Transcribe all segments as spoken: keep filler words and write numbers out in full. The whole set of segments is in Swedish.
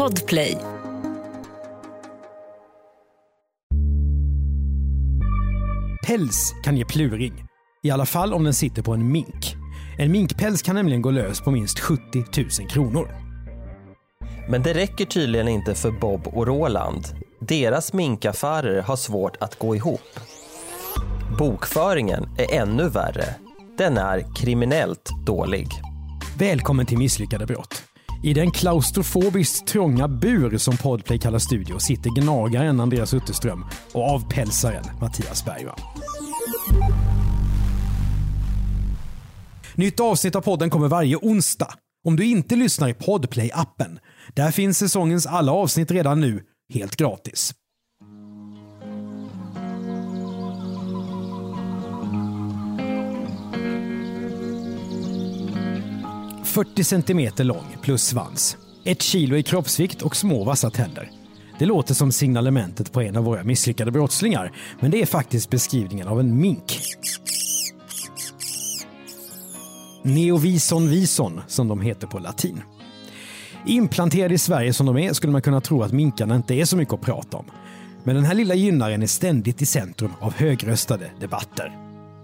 Podplay. Päls kan ge pluring, i alla fall om den sitter på en mink. En minkpäls kan nämligen gå lös på minst sjuttio tusen kronor. Men det räcker tydligen inte för Bob och Roland. Deras minkaffärer har svårt att gå ihop. Bokföringen är ännu värre. Den är kriminellt dålig. Välkommen till Misslyckade brott. I den klaustrofobiskt trånga bur som Podplay kallar studio sitter gnagaren Andreas Utterström och avpälsaren Mattias Bergman. Nytt avsnitt av podden kommer varje onsdag. Om du inte lyssnar i Podplay-appen, där finns säsongens alla avsnitt redan nu, helt gratis. fyrtio centimeter lång plus svans. Ett kilo i kroppsvikt och små vassa tänder. Det låter som signalementet på en av våra misslyckade brottslingar, men det är faktiskt beskrivningen av en mink. Neovison vison, som de heter på latin. Implanterade i Sverige som de är skulle man kunna tro att minkarna inte är så mycket att prata om. Men den här lilla gynnaren är ständigt i centrum av högröstade debatter.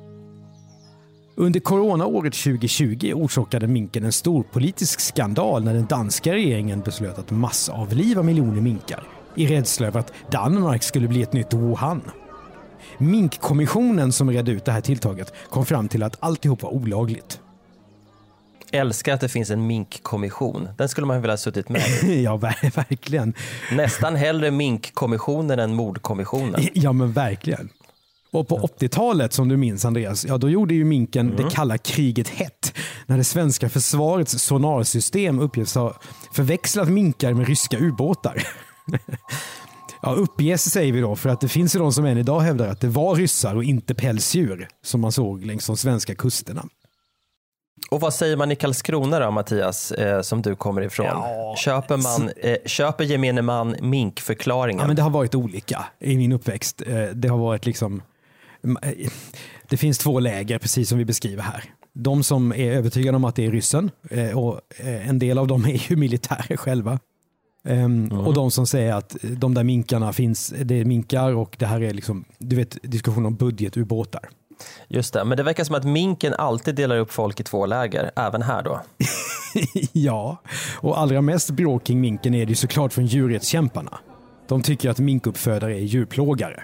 Under coronaåret tjugo tjugo orsakade minken en stor politisk skandal när den danska regeringen beslöt att massavliva miljoner minkar i rädsla över att Danmark skulle bli ett nytt Wuhan. Minkkommissionen som redde ut det här tilltaget kom fram till att alltihop var olagligt. Älskar att det finns en minkkommission. Den skulle man vilja ha suttit med. Ja, ver- verkligen. Nästan hellre minkkommissionen än mordkommissionen. Ja, men verkligen. Och på åttiotalet, som du minns Andreas, ja, då gjorde ju minken mm. det kalla kriget hett. När det svenska försvarets sonarsystem uppges ha förväxlat minkar med ryska ubåtar. Ja, uppges säger vi då, för att det finns ju de som än idag hävdar att det var ryssar och inte pälsdjur som man såg längs de svenska kusterna. Och vad säger man i Karlskrona då, Mattias, eh, som du kommer ifrån? Ja, köper man eh, köper gemene man minkförklaringen? Ja, men det har varit olika i min uppväxt. Eh, det har varit liksom eh, det finns två läger precis som vi beskriver här. De som är övertygade om att det är ryssen eh, och eh, en del av dem är ju militärer själva. Um, mm. Och de som säger att de där minkarna finns, det är minkar och det här är liksom, du vet, diskussion om budgetubåtar. Just det, men det verkar som att minken alltid delar upp folk i två läger, även här då. Ja, och allra mest bråk kring minken är det ju såklart från djurrättskämparna. De tycker att minkuppfödare är djurplågare.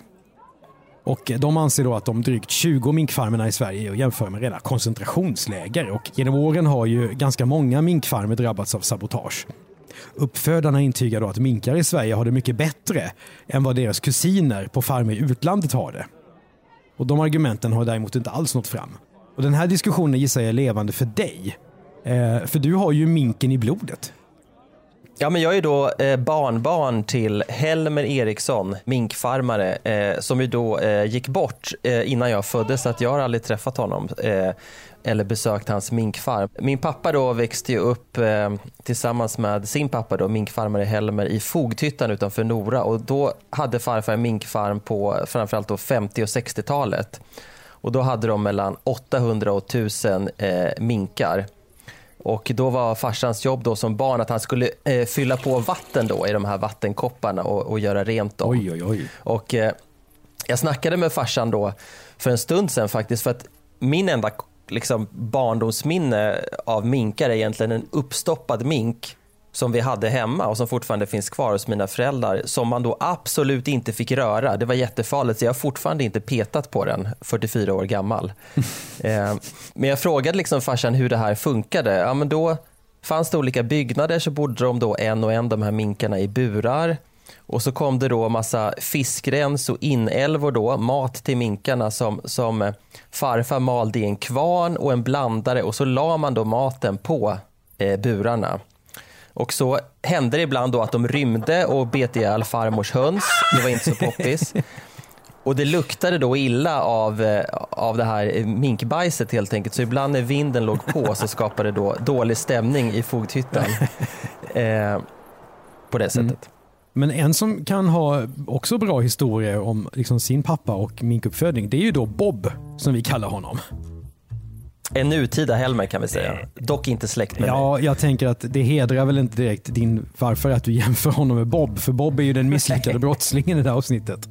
Och de anser då att de drygt tjugo minkfarmerna i Sverige är att jämföra med rena koncentrationsläger. Och genom åren har ju ganska många minkfarmer drabbats av sabotage. Uppfödarna intygar då att minkar i Sverige har det mycket bättre än vad deras kusiner på farmer i utlandet har det. Och de argumenten har däremot inte alls nått fram. Och den här diskussionen gissar jag är levande för dig. Eh, för du har ju minken i blodet. Ja, men jag är då eh, barnbarn till Helmer Eriksson, minkfarmare, eh, som ju då eh, gick bort eh, innan jag föddes, så att jag har aldrig träffat honom eh, eller besökt hans minkfarm. Min pappa då växte ju upp eh, tillsammans med sin pappa då, minkfarmare Helmer, i Fogdhyttan utanför Nora, och då hade farfar en minkfarm på framförallt då femtio- och sextiotalet. Och då hade de mellan åttahundra och tusen eh, minkar. Och då var farsans jobb då som barn att han skulle eh, fylla på vatten då i de här vattenkopparna och, och göra rent dem. Oj, oj, oj. Och eh, jag snackade med farsan då för en stund sedan faktiskt, för att min enda liksom, barndomsminne av minkar är egentligen en uppstoppad mink som vi hade hemma och som fortfarande finns kvar hos mina föräldrar, som man då absolut inte fick röra. Det var jättefarligt, så jag har fortfarande inte petat på den, fyrtiofyra år gammal. eh, men jag frågade liksom farsan hur det här funkade. Ja, men då fanns det olika byggnader, så bodde de då en och en, de här minkarna, i burar. Och så kom det då massa fiskrens och inälvor då, mat till minkarna som, som farfar malde i en kvarn och en blandare, och så la man då maten på eh, burarna. Och så hände det ibland då att de rymde och bet ihjäl farmors höns. Det var inte så poppis. Och det luktade då illa av, av det här minkbajset helt enkelt. Så ibland när vinden låg på så skapade det då dålig stämning i Fogdhyttan. Eh, på det sättet. Mm. Men en som kan ha också bra historier om liksom sin pappa och minkuppfödning, det är ju då Bob, som vi kallar honom. En nutida Helmer kan vi säga. Dock inte släkt med Ja, mig. jag tänker att det hedrar väl inte direkt din farfar att du jämför honom med Bob. För Bob är ju den misslyckade brottslingen i det här avsnittet.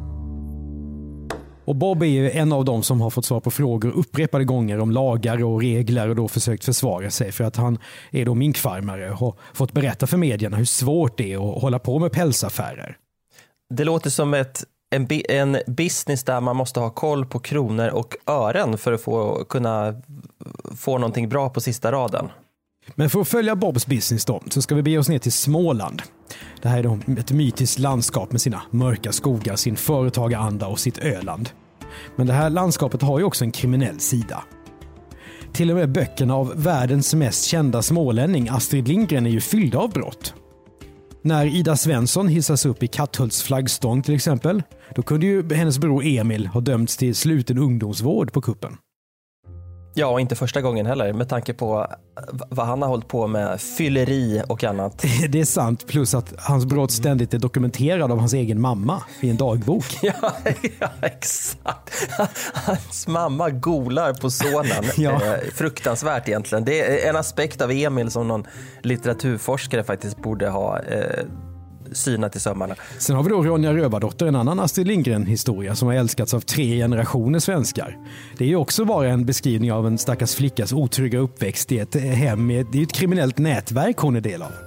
Och Bob är ju en av dem som har fått svar på frågor upprepade gånger om lagar och regler och då försökt försvara sig för att han är då minkfarmare och har fått berätta för medierna hur svårt det är att hålla på med pälsaffärer. Det låter som ett, en, en business där man måste ha koll på kronor och ören för att få, kunna få någonting bra på sista raden. Men för att följa Bobs business då, så ska vi bege oss ner till Småland. Det här är då ett mytiskt landskap med sina mörka skogar, sin företagaranda och sitt Öland. Men det här landskapet har ju också en kriminell sida. Till och med böckerna av världens mest kända smålänning, Astrid Lindgren, är ju fyllda av brott. När Ida Svensson hissas upp i Katthults flaggstång till exempel, då kunde ju hennes bror Emil ha dömts till sluten ungdomsvård på kuppen. Ja, och inte första gången heller med tanke på vad han har hållit på med, fylleri och annat. Det är sant, plus att hans brott ständigt är dokumenterad av hans egen mamma i en dagbok. Ja, ja exakt. Hans mamma golar på sonen. Ja. Eh, fruktansvärt egentligen. Det är en aspekt av Emil som någon litteraturforskare faktiskt borde ha eh, synat i sömmarna. Sen har vi då Ronja Rövardotter, en annan Astrid Lindgren-historia som har älskats av tre generationer svenskar. Det är ju också bara en beskrivning av en stackars flickas otrygga uppväxt i ett hem. Det är ju ett kriminellt nätverk hon är del av.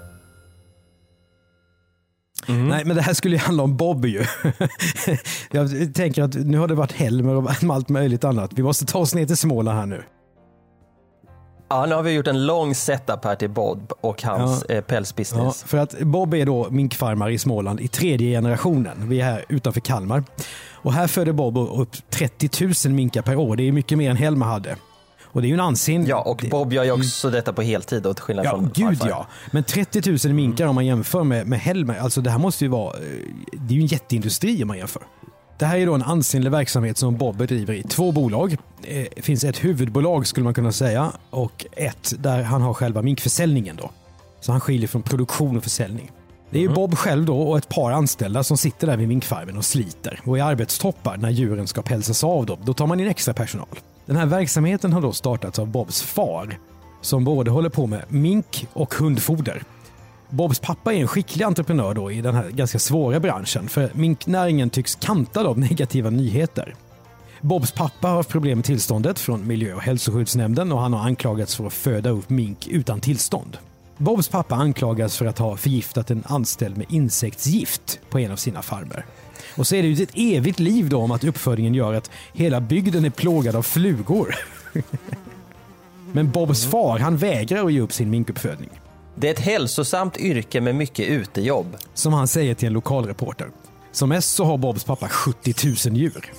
Mm. Nej, men det här skulle ju handla om Bob ju. Jag tänker att nu har det varit Helmer och allt möjligt annat. Vi måste ta oss ner till Småland här nu. Ja, nu har vi gjort en lång setup här till Bob och hans ja. eh, pälsbusiness. Ja, för att Bob är då minkfarmare i Småland i tredje generationen. Vi är här utanför Kalmar. Och här föder Bob upp trettio tusen minkar per år. Det är mycket mer än Helmer hade. Och det är ju en ansin. Ja, och Bob gör ju också mm. detta på heltid och till skillnad ja, från gud farfar. Ja. Men trettio tusen minkar om man jämför med, med Helmer. Alltså det här måste ju vara, det är ju en jätteindustri om man jämför. Det här är då en ansenlig verksamhet som Bob bedriver i två bolag. Det finns ett huvudbolag skulle man kunna säga och ett där han har själva minkförsäljningen då. Så han skiljer från produktion och försäljning. Det är ju Bob själv då och ett par anställda som sitter där vid minkfarmen och sliter och i arbetstoppar när djuren ska pälsas av dem. Då tar man in extra personal. Den här verksamheten har då startats av Bobs far som både håller på med mink och hundfoder. Bobs pappa är en skicklig entreprenör då i den här ganska svåra branschen för minknäringen tycks kantad av negativa nyheter. Bobs pappa har haft problem med tillståndet från miljö- och hälsoskyddsnämnden och han har anklagats för att föda upp mink utan tillstånd. Bobs pappa anklagas för att ha förgiftat en anställd med insektsgift på en av sina farmer. Och så är det ju ett evigt liv då om att uppfödningen gör att hela bygden är plågad av flugor. Men Bobs far, han vägrar att ge upp sin minkuppfödning. Det är ett hälsosamt yrke med mycket utejobb. Som han säger till en lokalreporter. Som mest så har Bobs pappa sjuttio tusen djur.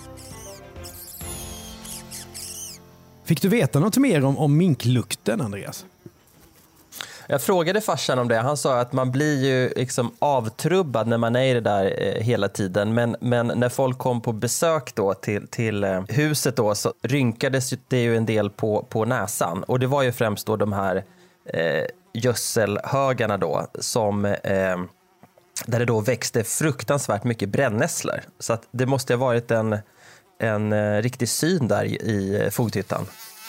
Fick du veta något mer om, om minklukten, Andreas? Jag frågade farsan om det. Han sa att man blir ju liksom avtrubbad när man är i det där eh, hela tiden. Men, men när folk kom på besök då till, till eh, huset då så rynkades det ju en del på, på näsan. Och det var ju främst då de här eh, gödselhögarna då som eh, där det då växte fruktansvärt mycket brännässlor. Så att det måste ha varit en, en eh, riktig syn där i, i fogdhyttan.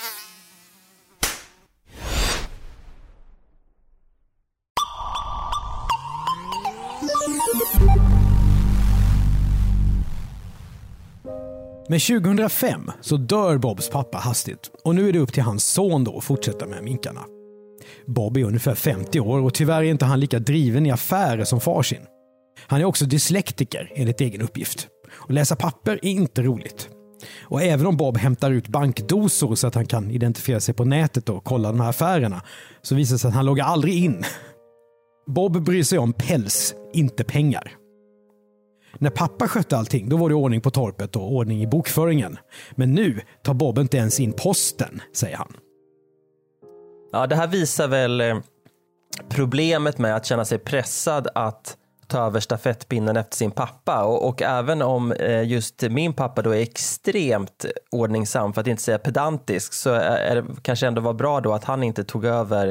Men tjugohundrafem så dör Bobs pappa hastigt och nu är det upp till hans son då att fortsätta med minkarna. Bob är ungefär femtio år och tyvärr är inte han lika driven i affärer som farsin. Han är också dyslektiker enligt egen uppgift. Och läsa papper är inte roligt. Och även om Bob hämtar ut bankdosor så att han kan identifiera sig på nätet och kolla de här affärerna så visar det sig att han loggar aldrig in. Bob bryr sig om päls, inte pengar. När pappa skötte allting, då var det ordning på torpet och ordning i bokföringen. Men nu tar Bob inte ens in posten, säger han. Ja, det här visar väl problemet med att känna sig pressad att ta över stafettpinnen efter sin pappa. Och, och även om just min pappa då är extremt ordningsam, för att inte säga pedantisk, så är det kanske ändå var bra då att han inte tog över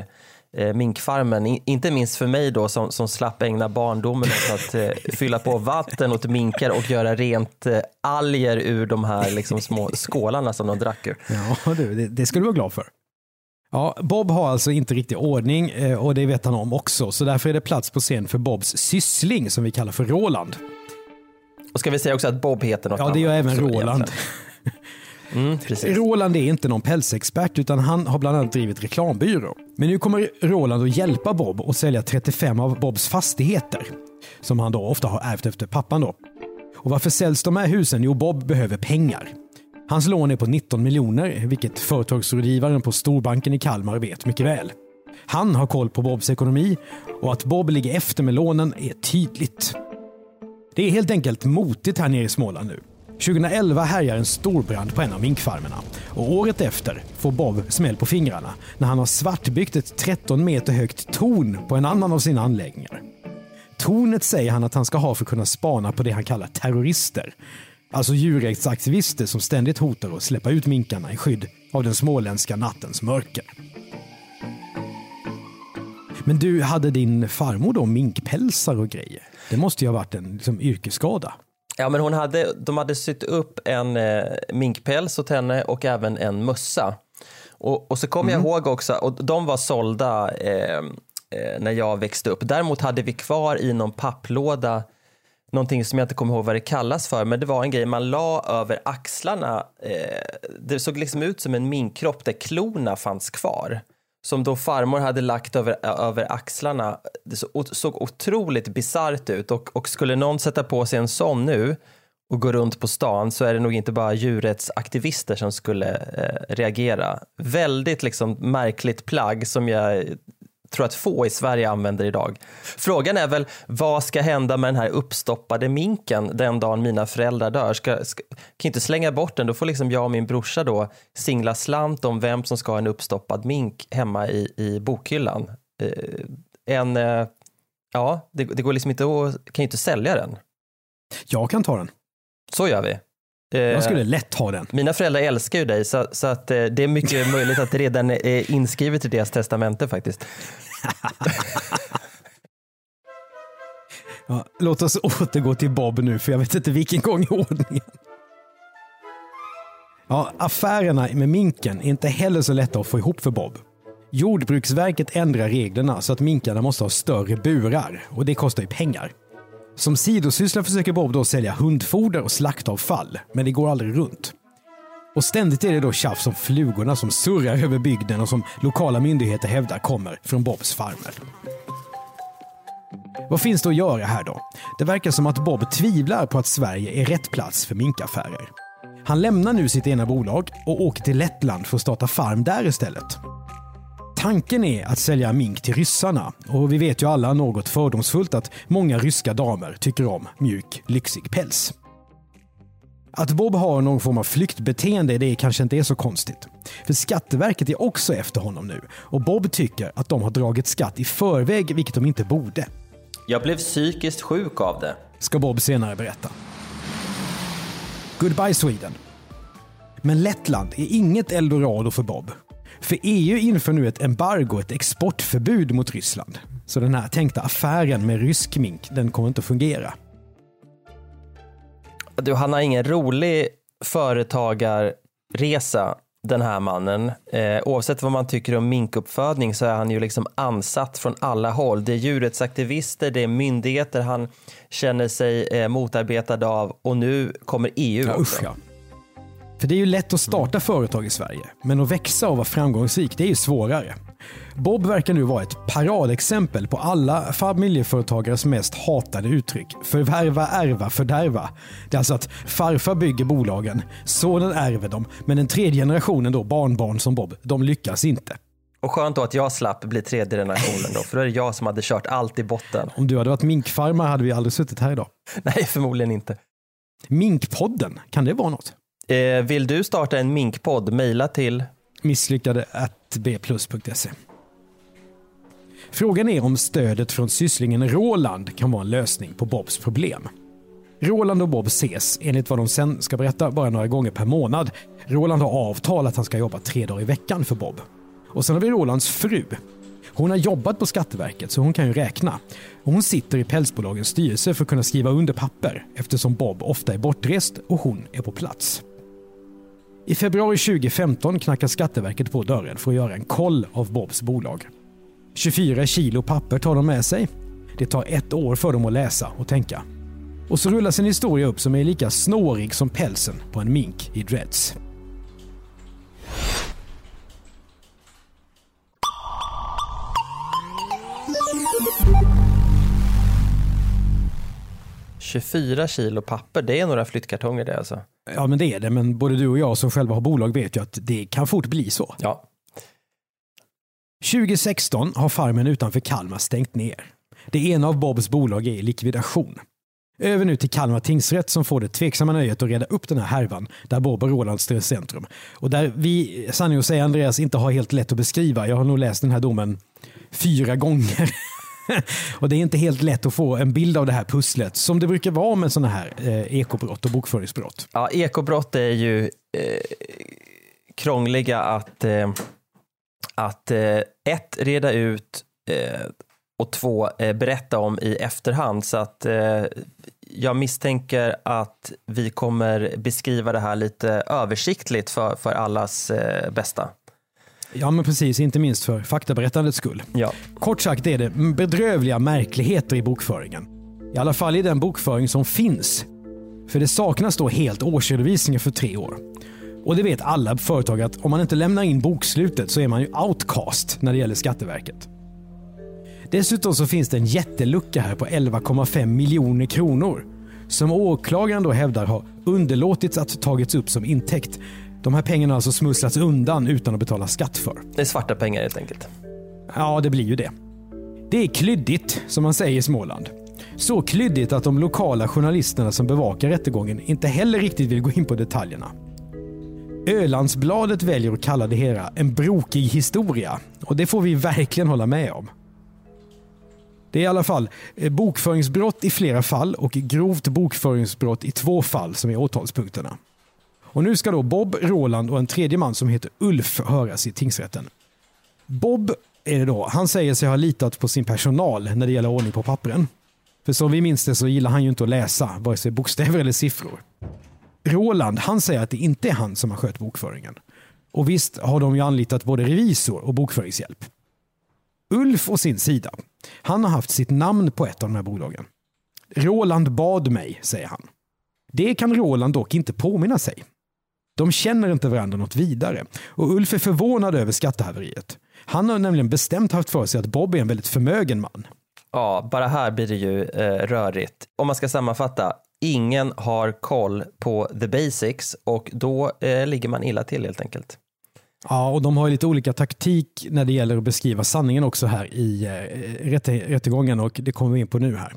eh, minkfarmen. I, inte minst för mig då som, som slapp ägna barndomen åt att eh, fylla på vatten åt minkar och göra rent eh, alger ur de här liksom, små skålarna som de drack ur. Ja du, det, det ska du vara glad för. Ja, Bob har alltså inte riktig ordning eh, och det vet han om också. Så därför är det plats på scen för Bobs syssling som vi kallar för Roland. Och ska vi säga också att Bob heter något annat? Ja, det gör även Roland. Mm, Roland är inte någon pälsexpert utan han har bland annat drivit reklambyrå. Men nu kommer Roland att hjälpa Bob och sälja trettiofem av Bobs fastigheter som han då ofta har ärvt efter pappan då. Och varför säljs de här husen? Jo, Bob behöver pengar. Hans lån är på nitton miljoner, vilket företagsrådgivaren på Storbanken i Kalmar vet mycket väl. Han har koll på Bobs ekonomi och att Bob ligger efter med lånen är tydligt. Det är helt enkelt motigt här nere i Småland nu. tjugoelva härjar en storbrand på en av minkfarmerna och året efter får Bob smäll på fingrarna när han har svartbyggt ett tretton meter högt torn på en annan av sina anläggningar. Tornet säger han att han ska ha för att kunna spana på det han kallar terrorister. Alltså djurrättsaktivister som ständigt hotar att släppa ut minkarna i skydd av den småländska nattens mörker. Men du, hade din farmor då minkpälsar och grejer? Det måste ju ha varit en liksom, yrkesskada. Ja, men hon hade, de hade sytt upp en eh, minkpäls åt henne och även en mössa. Och, och så kommer mm. jag ihåg också, och de var sålda eh, eh, när jag växte upp. Däremot hade vi kvar i någon papplåda någonting som jag inte kommer ihåg vad det kallas för, men det var en grej man la över axlarna. Eh, det såg liksom ut som en minkkropp där klorna fanns kvar. Som då farmor hade lagt över, över axlarna. Det så, såg otroligt bizarrt ut. Och, och skulle någon sätta på sig en sån nu och gå runt på stan så är det nog inte bara djurrättsaktivister som skulle eh, reagera. Väldigt liksom märkligt plagg som jag tror att få i Sverige använder idag. Frågan är väl, vad ska hända med den här uppstoppade minken den dagen mina föräldrar dör? Ska, ska, kan inte slänga bort den, då får liksom jag och min brorsa då singla slant om vem som ska ha en uppstoppad mink hemma i, i bokhyllan. Eh, en, eh, ja, det, det går liksom inte att, kan ju inte sälja den. Jag kan ta den. Så gör vi. Jag skulle lätt ha den. Mina föräldrar älskar ju dig så, så att det är mycket möjligt att det redan är inskrivet i deras testamente faktiskt. Ja, låt oss återgå till Bob nu för jag vet inte vilken gång i ordningen. Ja, affärerna med minken är inte heller så lätta att få ihop för Bob. Jordbruksverket ändrar reglerna så att minkarna måste ha större burar och det kostar ju pengar. Som sidosyssla försöker Bob då sälja hundfoder och slaktavfall, men det går aldrig runt. Och ständigt är det då tjafs om flugorna som surrar över bygden och som lokala myndigheter hävdar kommer från Bobs farmer. Vad finns det att göra här då? Det verkar som att Bob tvivlar på att Sverige är rätt plats för minkaffärer. Han lämnar nu sitt ena bolag och åker till Lettland för att starta farm där istället. Tanken är att sälja mink till ryssarna och vi vet ju alla något fördomsfullt att många ryska damer tycker om mjuk, lyxig päls. Att Bob har någon form av flyktbeteende det kanske inte är så konstigt. För Skatteverket är också efter honom nu och Bob tycker att de har dragit skatt i förväg vilket de inte borde. Jag blev psykiskt sjuk av det. Ska Bob senare berätta. Goodbye Sweden. Men Lettland är inget eldorado för Bob. För E U inför nu ett embargo, ett exportförbud mot Ryssland. Så den här tänkta affären med rysk mink, den kommer inte att fungera. Du, han har ingen rolig företagarresa, den här mannen. Eh, oavsett vad man tycker om minkuppfödning så är han ju liksom ansatt från alla håll. Det är djurrättsaktivister, det är myndigheter han känner sig eh, motarbetad av och nu kommer E U ja, också. Usch, ja. För det är ju lätt att starta företag i Sverige, men att växa och vara framgångsrik det är ju svårare. Bob verkar nu vara ett paradexempel på alla familjeföretagares mest hatade uttryck. Förvärva, ärva, fördärva. Det är alltså att farfar bygger bolagen, sonen ärver dem, men den tredje generationen då, barnbarn som Bob, de lyckas inte. Och skönt då att jag slapp bli tredje generationen då, för då är det jag som hade kört allt i botten. Om du hade varit minkfarmare hade vi aldrig suttit här idag. Nej, förmodligen inte. Minkpodden, kan det vara något? Eh, vill du starta en minkpodd? Maila till misslyckade at b plus punkt se. Frågan är om stödet från sysslingen Roland kan vara en lösning på Bobs problem. Roland och Bob ses, enligt vad de sen ska berätta, bara några gånger per månad. Roland har avtal att han ska jobba tre dagar i veckan för Bob. Och sen har vi Rolands fru. Hon har jobbat på Skatteverket så hon kan ju räkna. Och hon sitter i pälsbolagens styrelse för att kunna skriva under papper eftersom Bob ofta är bortrest och hon är på plats. I februari tjugo femton knackar Skatteverket på dörren för att göra en koll av Bobs bolag. tjugofyra kilo papper tar de med sig. Det tar ett år för dem att läsa och tänka. Och så rullas en historia upp som är lika snårig som pälsen på en mink i dreads. tjugofyra kilo papper, det är några flyttkartonger det alltså. Ja, men det är det. Men både du och jag som själva har bolag vet ju att det kan fort bli så. Ja. tjugo sexton har farmen utanför Kalmar stängt ner. Det ena av Bobs bolag är i likvidation. Över nu till Kalmar tingsrätt som får det tveksamma nöjet att reda upp den här härvan där Bob och Roland står i centrum. Och där vi, sanning att säga Andreas, inte har helt lätt att beskriva. Jag har nog läst den här domen fyra gånger. Och det är inte helt lätt att få en bild av det här pusslet som det brukar vara med sådana här eh, ekobrott och bokföringsbrott. Ja, ekobrott är ju eh, krångliga att, eh, att eh, ett, reda ut eh, och två, eh, berätta om i efterhand. Så att eh, jag misstänker att vi kommer beskriva det här lite översiktligt för, för allas eh, bästa. Ja, men precis, inte minst för faktaberättandets skull. Ja. Kort sagt är det bedrövliga märkligheter i bokföringen. I alla fall i den bokföring som finns. För det saknas då helt årsredovisningar för tre år. Och det vet alla företag att om man inte lämnar in bokslutet så är man ju outcast när det gäller Skatteverket. Dessutom så finns det en jättelucka här på elva komma fem miljoner kronor som åklagaren då hävdar har underlåtits att tagits upp som intäkt. De här pengarna har alltså smusslats undan utan att betala skatt för. Det är svarta pengar helt enkelt. Ja, det blir ju det. Det är klyddigt, som man säger i Småland. Så klyddigt att de lokala journalisterna som bevakar rättegången inte heller riktigt vill gå in på detaljerna. Ölandsbladet väljer att kalla det hela en brokig historia. Och det får vi verkligen hålla med om. Det är i alla fall bokföringsbrott i flera fall och grovt bokföringsbrott i två fall som är åtalspunkterna. Och nu ska då Bob, Roland och en tredje man som heter Ulf höras i tingsrätten. Bob är det då. Han säger sig ha litat på sin personal när det gäller ordning på pappren. För som vi minns det så gillar han ju inte att läsa vare sig bokstäver eller siffror. Roland, han säger att det inte är han som har skött bokföringen. Och visst har de ju anlitat både revisor och bokföringshjälp. Ulf å sin sida, han har haft sitt namn på ett av de här bolagen. Roland bad mig, säger han. Det kan Roland dock inte påminna sig. De känner inte varandra något vidare. Och Ulf är förvånad över skattehaveriet. Han har nämligen bestämt haft för sig att Bob är en väldigt förmögen man. Ja, bara här blir det ju eh, rörigt. Om man ska sammanfatta, ingen har koll på the basics och då eh, ligger man illa till helt enkelt. Ja, och de har ju lite olika taktik när det gäller att beskriva sanningen också här i eh, rätte, rättegången och det kommer vi in på nu här.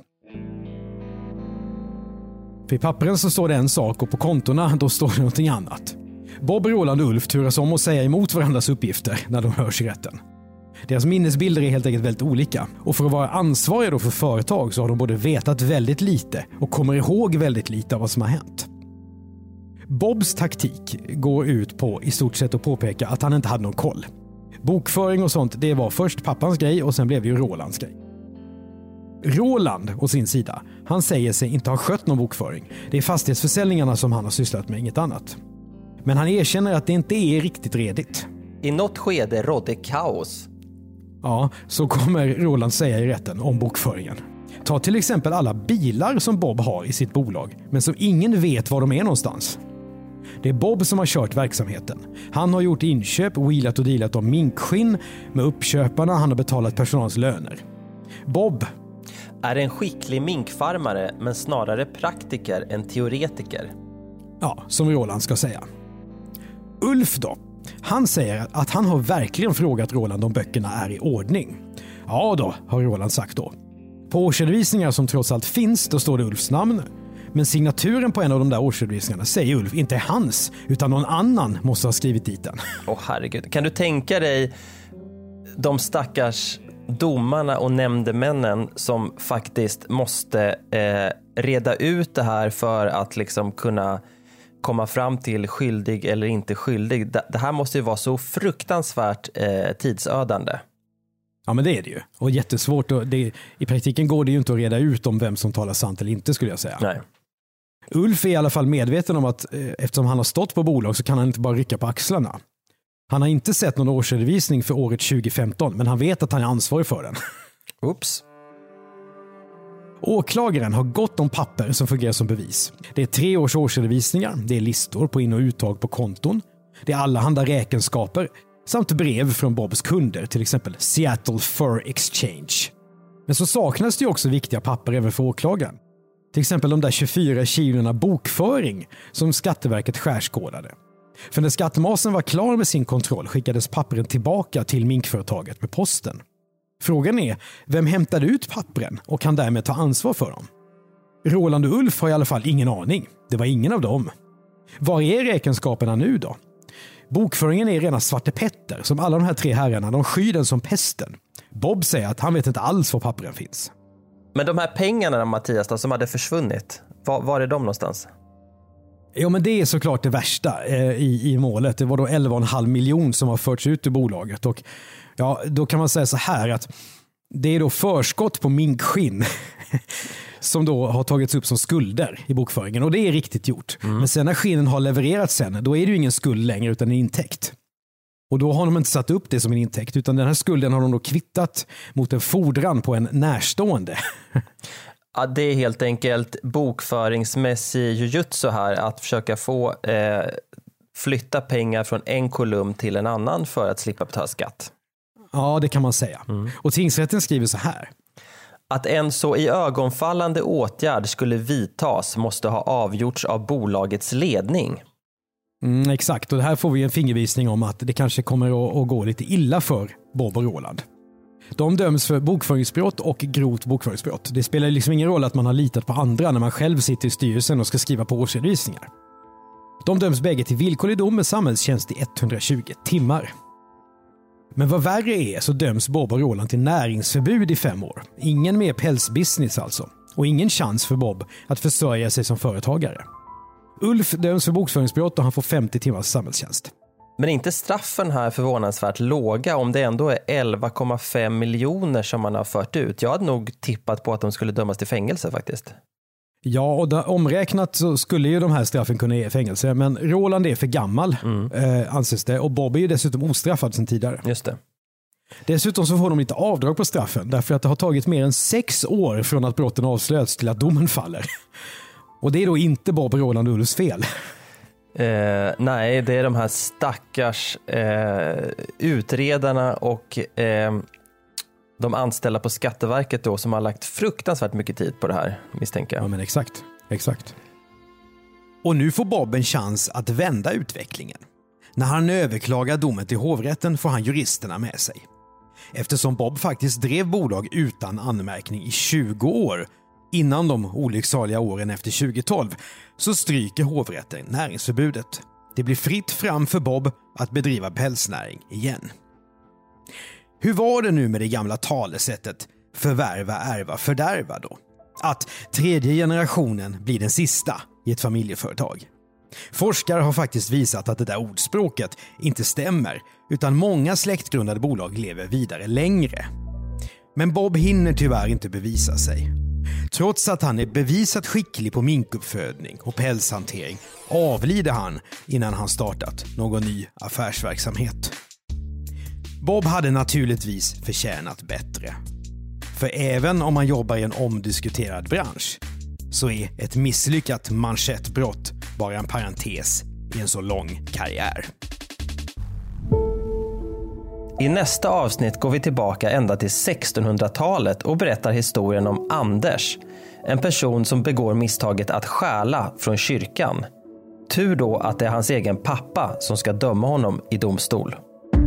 För i pappren så står det en sak och på kontorna då står det någonting annat. Bob, Roland och Ulf turas om att säga emot varandras uppgifter när de hörs i rätten. Deras minnesbilder är helt enkelt väldigt olika och för att vara ansvariga då för företag så har de både vetat väldigt lite och kommer ihåg väldigt lite av vad som har hänt. Bobs taktik går ut på i stort sett att påpeka att han inte hade någon koll. Bokföring och sånt, det var först pappans grej och sen blev det ju Rolands grej. Roland å sin sida, han säger sig inte ha skött någon bokföring. Det är fastighetsförsäljningarna som han har sysslat med, inget annat. Men han erkänner att det inte är riktigt redigt. I något skede rådde kaos. Ja, så kommer Roland säga i rätten om bokföringen. Ta till exempel alla bilar som Bob har i sitt bolag, men som ingen vet var de är någonstans. Det är Bob som har kört verksamheten. Han har gjort inköp, wheelat och dealat om minkskinn med uppköparna, han har betalat personals löner. Bob är en skicklig minkfarmare men snarare praktiker än teoretiker. Ja, som Roland ska säga. Ulf då? Han säger att han har verkligen frågat Roland om böckerna är i ordning. Ja då, har Roland sagt då. På årsredovisningar som trots allt finns, då står det Ulfs namn. Men signaturen på en av de där årsredovisningarna säger Ulf inte är hans, utan någon annan måste ha skrivit dit den. Åh herregud, kan du tänka dig de stackars domarna och nämndemännen som faktiskt måste eh, reda ut det här för att liksom kunna komma fram till skyldig eller inte skyldig. Det här måste ju vara så fruktansvärt eh, tidsödande. Ja, men det är det ju. Och jättesvårt. Och det, i praktiken går det ju inte att reda ut om vem som talar sant eller inte, skulle jag säga. Nej. Ulf är i alla fall medveten om att eh, eftersom han har stått på bolag så kan han inte bara rycka på axlarna. Han har inte sett någon årsredovisning för året tjugo femton, men han vet att han är ansvarig för den. Oops. Åklagaren har gott om papper som fungerar som bevis. Det är tre års årsredovisningar, det är listor på in- och uttag på konton, det är allehanda räkenskaper samt brev från Bobs kunder, till exempel Seattle Fur Exchange. Men så saknas det ju också viktiga papper även för åklagaren. Till exempel de där tjugofyra kilorna bokföring som Skatteverket skärskådade. För när skattmasen var klar med sin kontroll skickades pappren tillbaka till minkföretaget med posten. Frågan är, vem hämtade ut pappren och kan därmed ta ansvar för dem? Roland och Ulf har i alla fall ingen aning. Det var ingen av dem. Var är räkenskaperna nu då? Bokföringen är rena Svarte Petter, som alla de här tre herrarna, de skyr den som pesten. Bob säger att han vet inte alls var pappren finns. Men de här pengarna, Mattias, då, som hade försvunnit, var, var är de någonstans? Ja, men det är såklart det värsta eh, i, i målet. Det var då elva komma fem miljoner som har förts ut ur bolaget. Och ja, då kan man säga så här att det är då förskott på minkskinn som då har tagits upp som skulder i bokföringen. Och det är riktigt gjort. Mm. Men sen när skinnen har levererats sen, då är det ju ingen skuld längre utan en intäkt. Och då har de inte satt upp det som en intäkt, utan den här skulden har de då kvittat mot en fordran på en närstående. Ja, det är helt enkelt bokföringsmässig jujutsu här, att försöka få eh, flytta pengar från en kolumn till en annan för att slippa betala skatt. Ja, det kan man säga. Mm. Och tingsrätten skriver så här. Att en så i ögonfallande åtgärd skulle vidtas måste ha avgjorts av bolagets ledning. Mm, exakt, och det här får vi en fingervisning om att det kanske kommer att, att gå lite illa för Bob och Roland. De döms för bokföringsbrott och grovt bokföringsbrott. Det spelar liksom ingen roll att man har litat på andra när man själv sitter i styrelsen och ska skriva på årsredovisningar. De döms bägge till villkorlig dom med samhällstjänst i etthundratjugo timmar. Men vad värre är så döms Bob och Roland till näringsförbud i fem år. Ingen mer pälsbusiness alltså. Och ingen chans för Bob att försörja sig som företagare. Ulf döms för bokföringsbrott och han får femtio timmars samhällstjänst. Men inte straffen här förvånansvärt låga om det ändå är elva komma fem miljoner som man har fört ut. Jag hade nog tippat på att de skulle dömas till fängelse faktiskt. Ja, och där, omräknat så skulle ju de här straffen kunna ge fängelse. Men Roland är för gammal, mm. eh, anses det. Och Bob är ju dessutom ostraffad sedan tidigare. Just det. Dessutom så får de inte avdrag på straffen. Därför att det har tagit mer än sex år från att brotten avslöts till att domen faller. Och det är då inte Bob, Roland och Ulfs fel. Eh, nej, det är de här stackars eh, utredarna och eh, de anställda på Skatteverket då som har lagt fruktansvärt mycket tid på det här, misstänker jag. Ja, men exakt. Exakt. Och nu får Bob en chans att vända utvecklingen. När han överklagar domen till hovrätten får han juristerna med sig. Eftersom Bob faktiskt drev bolag utan anmärkning i tjugo år innan de olycksaliga åren efter tjugohundratolv så stryker hovrätten näringsförbudet. Det blir fritt fram för Bob att bedriva pälsnäring igen. Hur var det nu med det gamla talesättet förvärva, ärva, fördärva då? Att tredje generationen blir den sista i ett familjeföretag. Forskare har faktiskt visat att det där ordspråket inte stämmer, utan många släktgrundade bolag lever vidare längre. Men Bob hinner tyvärr inte bevisa sig. Trots att han är bevisat skicklig på minkuppfödning och pälshantering avlider han innan han startat någon ny affärsverksamhet. Bob hade naturligtvis förtjänat bättre. För även om man jobbar i en omdiskuterad bransch så är ett misslyckat manschettbrott bara en parentes i en så lång karriär. I nästa avsnitt går vi tillbaka ända till sextonhundratalet och berättar historien om Anders, en person som begår misstaget att stjäla från kyrkan. Tur då att det är hans egen pappa som ska döma honom i domstol.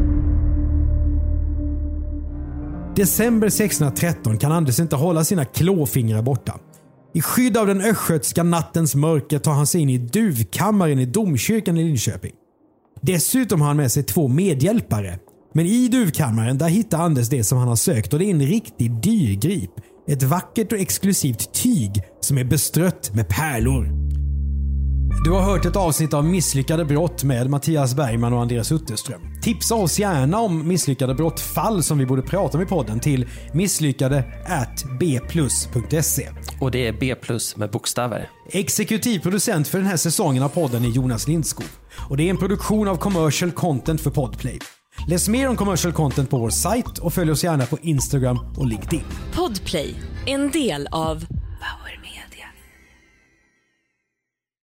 December sextonhundratretton kan Anders inte hålla sina klåfingrar borta. I skydd av den östgötska nattens mörker tar han sig in i duvkammaren i domkyrkan i Linköping. Dessutom har han med sig två medhjälpare. Men i duvkammaren där hittar Anders det som han har sökt, och det är en riktig dyrgrip. Ett vackert och exklusivt tyg som är bestrött med pärlor. Du har hört ett avsnitt av Misslyckade brott med Mattias Bergman och Andreas Utterström. Tipsa oss gärna om misslyckade brottfall som vi borde prata om i podden till misslyckade at b plus punkt se. Och det är B plus med bokstäver. Exekutiv producent för den här säsongen av podden är Jonas Lindskog. Och det är en produktion av commercial content för Podplay. Läs mer om commercial content på vår sajt och följ oss gärna på Instagram och LinkedIn. Podplay, en del av Power Media.